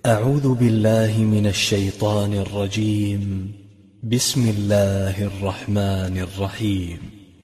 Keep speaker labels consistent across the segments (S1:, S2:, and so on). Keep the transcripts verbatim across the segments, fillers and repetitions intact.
S1: أعوذ بالله من الشيطان الرجيم. بسم الله الرحمن الرحيم.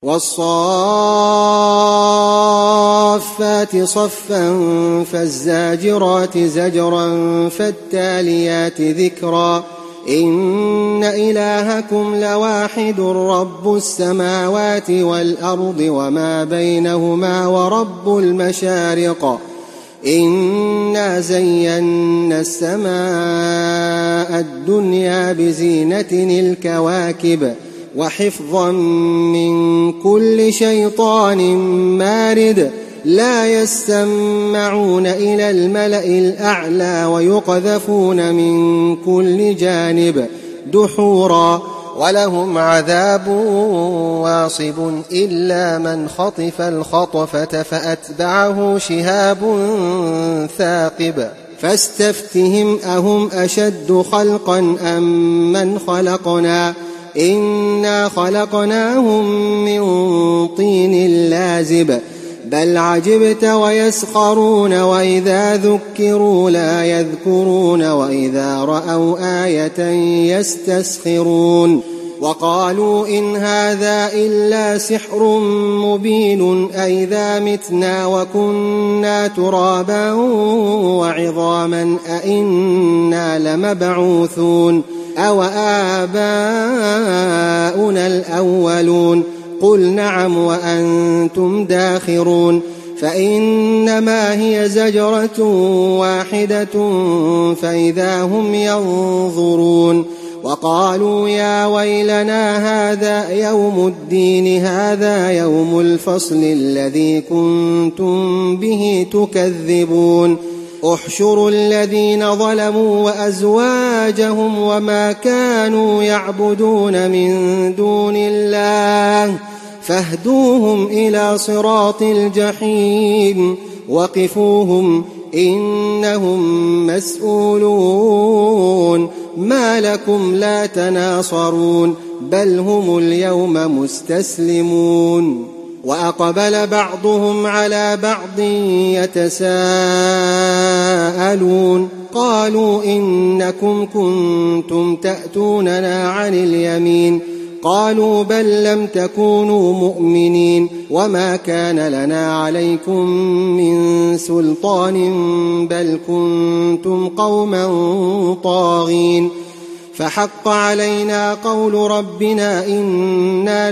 S2: والصافات صفا فالزاجرات زجرا فالتاليات ذكرا إن إلهكم لواحد رب السماوات والأرض وما بينهما ورب المشارق إنا زينا السماء الدنيا بزينة الكواكب وحفظا من كل شيطان مارد لا يستمعون إلى الملأ الأعلى ويقذفون من كل جانب دحورا ولهم عذاب واصب إلا من خطف الخطفة فأتبعه شهاب ثاقب فاستفتهم أهم أشد خلقا أم من خلقنا إنا خلقناهم من طين لازب بل عجبت ويسخرون وإذا ذكروا لا يذكرون وإذا رأوا آية يستسخرون وقالوا إن هذا إلا سحر مبين أئذا متنا وكنا ترابا وعظاما أئنا لمبعوثون أو آباؤنا الأولون قل نعم وأنتم داخرون فإنما هي زجرة واحدة فإذا هم ينظرون وقالوا يا ويلنا هذا يوم الدين هذا يوم الفصل الذي كنتم به تكذبون احشروا الذين ظلموا وأزواجهم وما كانوا يعبدون من دون الله فاهدوهم إلى صراط الجحيم وقفوهم إنهم مسؤولون ما لكم لا تناصرون بل هم اليوم مستسلمون وأقبل بعضهم على بعض يتساءلون قالوا إنكم كنتم تأتوننا عن اليمين قالوا بل لم تكونوا مؤمنين وما كان لنا عليكم من سلطان بل كنتم قوما طاغين فحق علينا قول ربنا إنا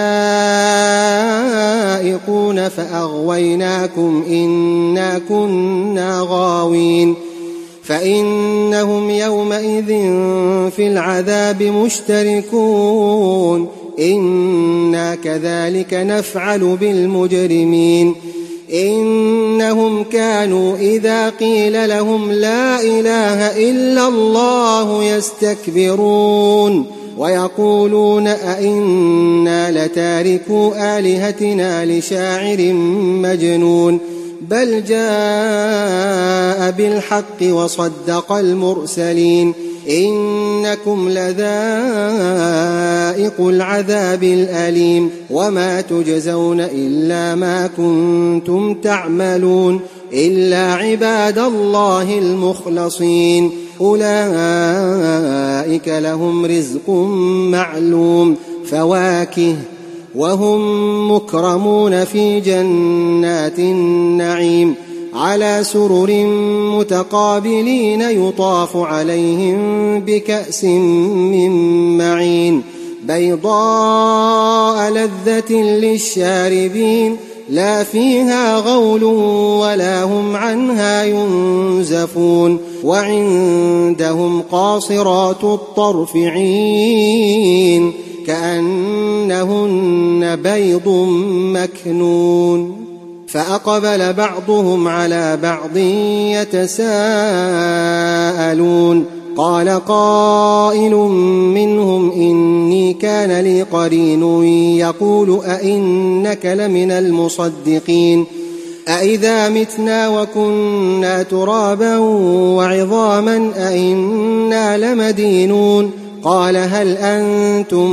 S2: لذائقون فأغويناكم إنا كنا غاوين فإنهم يومئذ في العذاب مشتركون إنا كذلك نفعل بالمجرمين إنهم كانوا إذا قيل لهم لا إله إلا الله يستكبرون ويقولون أئنا لتاركوا آلهتنا لشاعر مجنون بل جاء بالحق وصدق المرسلين إنكم لذائق العذاب الأليم وما تجزون إلا ما كنتم تعملون إلا عباد الله المخلصين أولئك لهم رزق معلوم فواكه وهم مكرمون في جنات النعيم على سرر متقابلين يطاف عليهم بكأس من معين بيضاء لذة للشاربين لا فيها غول ولا هم عنها ينزفون وعندهم قاصرات الطرف عين كأنهن بيض مكنون فأقبل بعضهم على بعض يتساءلون قال قائل منهم إني كان لي قرين يقول أئنك لمن المصدقين أئذا متنا وكنا ترابا وعظاما أئنا لمدينون قال هل أنتم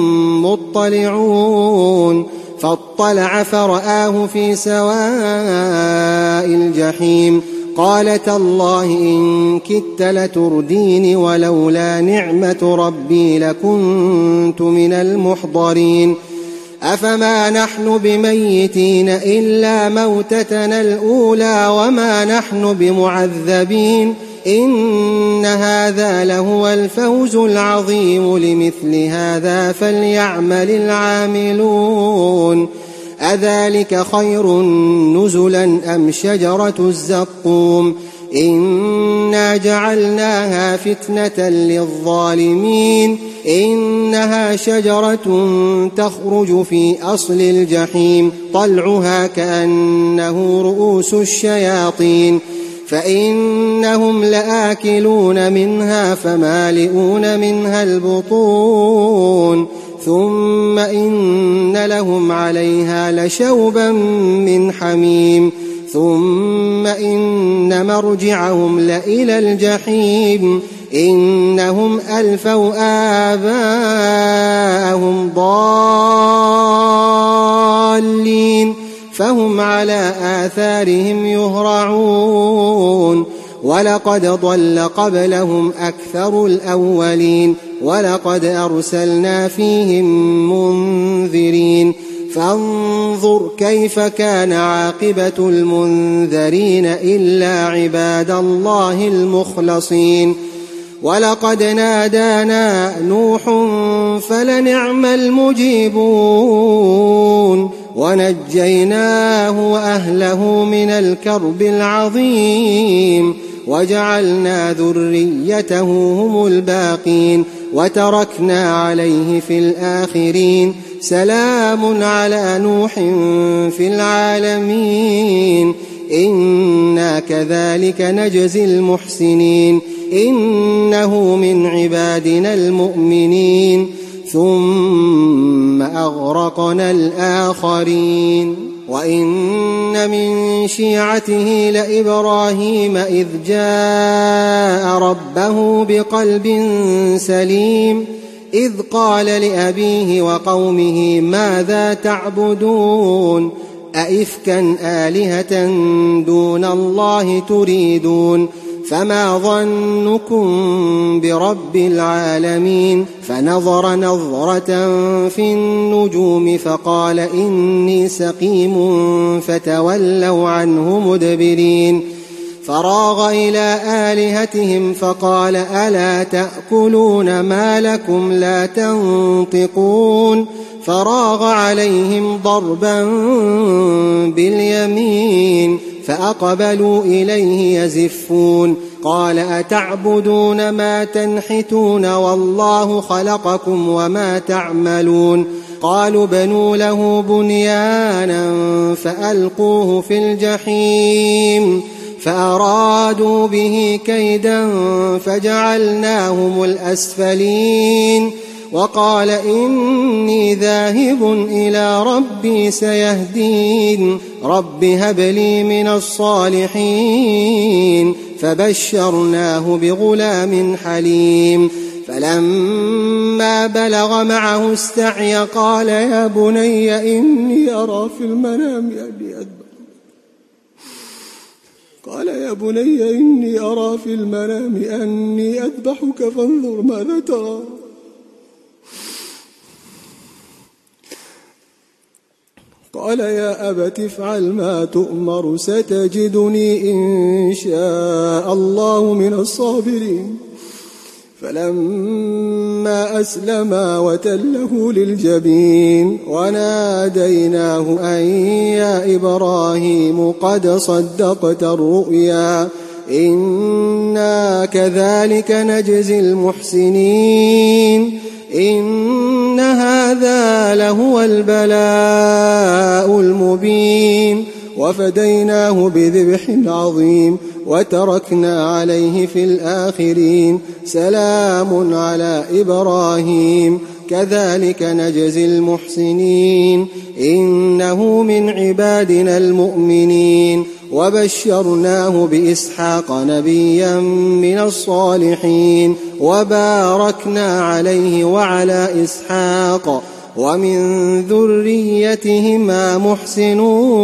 S2: مطلعون فاطلع فرآه في سواء الجحيم قال تالله إن كدت لتردين ولولا نعمة ربي لكنت من المحضرين أفما نحن بميتين إلا موتتنا الأولى وما نحن بمعذبين إن هذا لهو الفوز العظيم لمثل هذا فليعمل العاملون أذلك خير نزلا أم شجرة الزقوم إنا جعلناها فتنة للظالمين إنها شجرة تخرج في أصل الجحيم طلعها كأنه رؤوس الشياطين فإنهم لآكلون منها فمالئون منها البطون ثم إن لهم عليها لشوبا من حميم ثم إن مرجعهم لإلى الجحيم إنهم ألفوا آباءهم ضالين فهم على آثارهم يهرعون ولقد ضل قبلهم أكثر الأولين ولقد أرسلنا فيهم منذرين فانظر كيف كان عاقبة المنذرين إلا عباد الله المخلصين ولقد نادانا نوح فلنعم المجيبون ونجيناه وأهله من الكرب العظيم وجعلنا ذريته هم الباقين وتركنا عليه في الآخرين سلام على نوح في العالمين إنا كذلك نجزي المحسنين إنه من عبادنا المؤمنين ثم أغرقنا الآخرين وإن من شيعته لإبراهيم إذ جاء ربه بقلب سليم إذ قال لأبيه وقومه ماذا تعبدون أئفكا آلهة دون الله تريدون فما ظنكم برب العالمين فنظر نظرة في النجوم فقال إني سقيم فتولوا عنه مدبرين فراغ إلى آلهتهم فقال ألا تأكلون ما لكم لا تنطقون فراغ عليهم ضربا باليمين فأقبلوا إليه يزفون قال أتعبدون ما تنحتون والله خلقكم وما تعملون قالوا بنوا له بنيانا فألقوه في الجحيم فأرادوا به كيدا فجعلناهم الأسفلين وقال إني ذاهب إلى ربي سيهدين رب هب لي من الصالحين فبشرناه بغلام حليم فلما بلغ معه السعي قال يا بني إني أرى في المنام أني أذبحك قال يا بني إني أرى في المنام أني أذبحك فانظر ماذا ترى قال يا أبت افعل ما تؤمر ستجدني إن شاء الله من الصابرين فلما أسلما وتله للجبين وناديناه أن يا إبراهيم قد صدقت الرؤيا إنا كذلك نجزي المحسنين إن هذا لهو البلاء المبين وفديناه بذبح عظيم وتركنا عليه في الآخرين سلام على إبراهيم كذلك نجزي المحسنين إنه من عبادنا المؤمنين وبشرناه بإسحاق نبيا من الصالحين وباركنا عليه وعلى إسحاق
S3: ومن ذريتهما محسن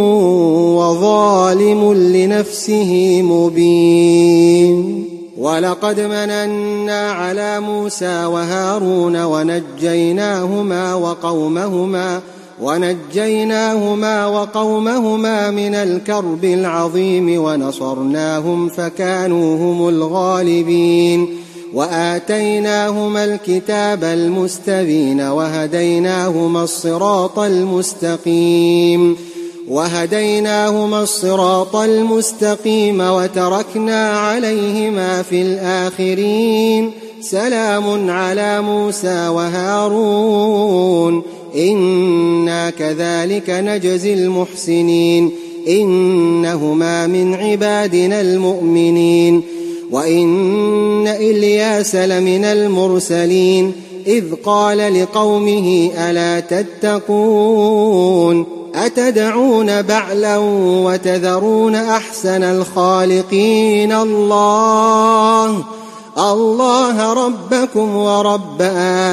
S3: وظالم لنفسه مبين. ولقد مننا على موسى وهارون ونجيناهما وقومهما ونجيناهما وقومهما من الكرب العظيم ونصرناهم فكانوا هم الغالبين. وآتيناهما الكتاب المستبين وهديناهما الصراط المستقيم وهديناهما الصراط المستقيم وتركنا عليهما في الآخرين. سلام على موسى وهارون إنا كذلك نجزي المحسنين إنهما من عبادنا المؤمنين. وإن إلياس لمن المرسلين إذ قال لقومه ألا تتقون أتدعون بعلا وتذرون أحسن الخالقين الله الله ربكم ورب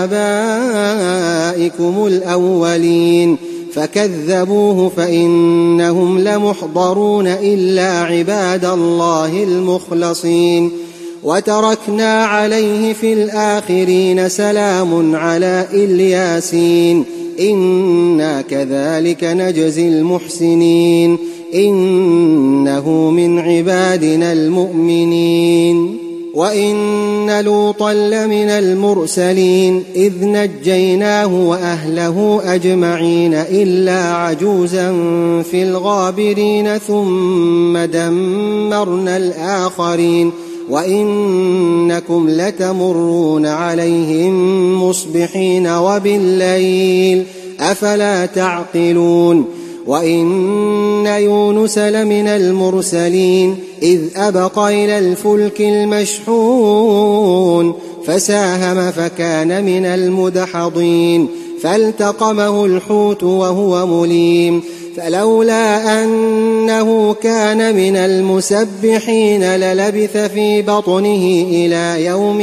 S3: آبائكم الأولين. فكذبوه فإنهم لمحضرون إلا عباد الله المخلصين. وتركنا عليه في الآخرين سلام على الياسين إنا كذلك نجزي المحسنين إنه من عبادنا المؤمنين. وإن لوطا لمن المرسلين إذ نجيناه وأهله أجمعين إلا عجوزا في الغابرين ثم دمرنا الآخرين. وإنكم لتمرون عليهم مصبحين وبالليل أفلا تعقلون. وإن يونس لمن المرسلين إذ أبق إلى الفلك المشحون فساهم فكان من المدحضين فالتقمه الحوت وهو مليم فلولا أنه كان من المسبحين للبث في بطنه إلى يوم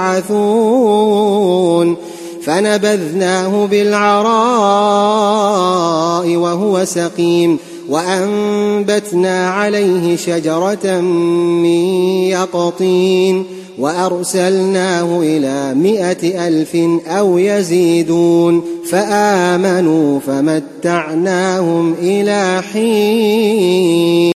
S3: يبعثون فنبذناه بالعراء وهو سقيم وأنبتنا عليه شجرة من يقطين وأرسلناه إلى مائة ألف أو يزيدون فآمنوا فمتعناهم إلى حين.